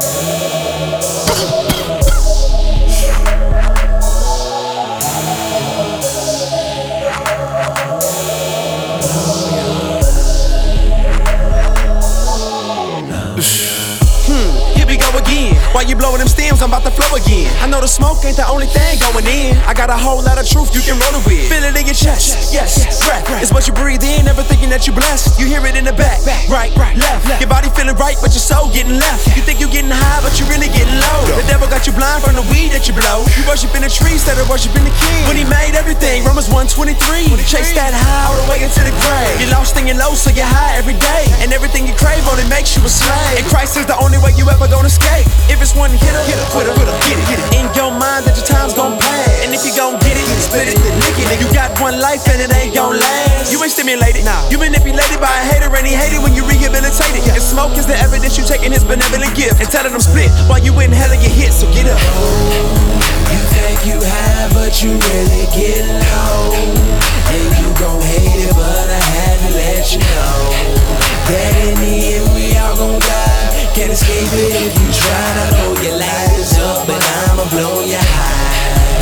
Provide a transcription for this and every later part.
Why you blowing them stems? I'm about to flow again. I know the smoke ain't the only thing going in. I got a whole lot of truth you can roll it with. Feel it in your chest, yes, breath. It's what you breathe in, never thinking that you blessed. You hear it in the back, right, left. Your body feeling right, but your soul getting left. You think you getting high, but you really getting low. The devil got you blind from the weed that you blow. You worshiping the tree instead of worshiping the king. When he made everything, Romans 1:23. Chase that high all the way into the grave. You're lost in your low, so you're high every day. And everything you crave only makes you a slave. And Christ is the only way you ever gonna escape. If it's one hitter, quit her, get it. In your mind that your time's gon' pass. And if you gon' get it, split it, lick it. You got one life and it ain't gon' last. You ain't stimulated, you manipulated by a hater, and he hate it when you rehabilitate it. And smoke is the evidence you taking his benevolent gift and telling them split while you in hell and get hit, so get up. You think you high, but you really get low. And you gon' hate it, but I had to let you know that in the end we all gon' die. Can't escape it if you try. I know your light is up, but I'ma blow your high.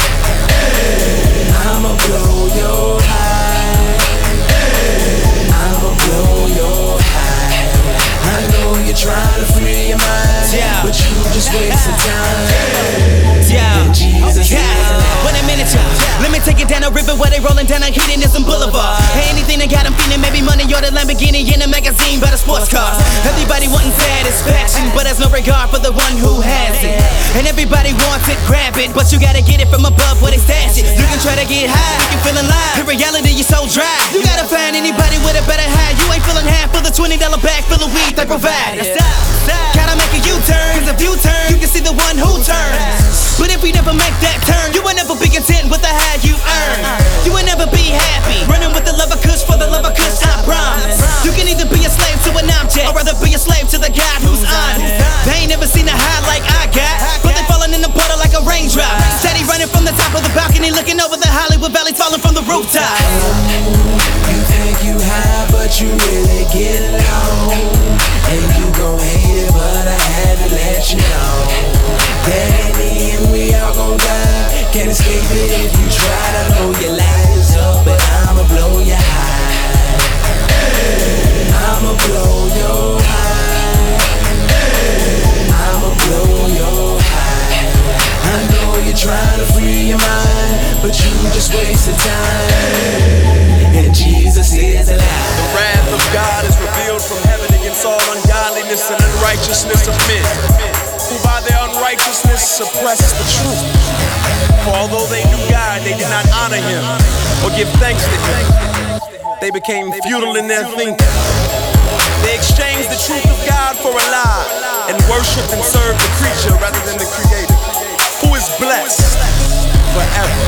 I'ma blow your high. I'ma blow your high. I know you're trying to free your mind, but you just wasting time. Jesus, wait a minute, let me take it down a river where they rolling down a hedonism boulevard. Hey, anything that got them feeling, maybe money or the Lamborghini in a magazine, but a sports car. Everybody wanting satisfaction, but there's no regard for the one who has it. And everybody wants it, grab it, but you gotta get it from above where they stash it. You can try to get high, you can feel alive. In reality, you're so dry. You gotta find anybody with a better high. You ain't feeling half of the $20 bag full of weed they provide. Gotta make a U-turn, cause if you turn, you can see the one who turns. But if we never make that turn, you will never be content with the high you earn. You will never be happy, running with the love of kush for the love of kush, I promise. You can either be a slave to an object, or rather be a slave to the God who's honest. They ain't never seen a high like I got, but they falling in the puddle like a raindrop. Steady running from the top of the balcony, looking over the Hollywood Valley, falling from the rooftop. You think you high, but you really get low. And you gon' hate it, but I had to let you know that in the end we all gon' die. Can't escape it if you try. I know your light is up, but I'ma blow your high. I'ma blow your high. I'ma blow your high. I know you're trying to free your mind, but you just wasted time. And Jesus is alive. The wrath of God is revealed from heaven against all ungodliness and unrighteousness of men, who by their unrighteousness suppress the truth. For although they knew God, they did not honor him or give thanks to him. They became futile in their thinking. They exchanged the truth of God for a lie and worshiped and served the creature rather than the creator, who is blessed forever.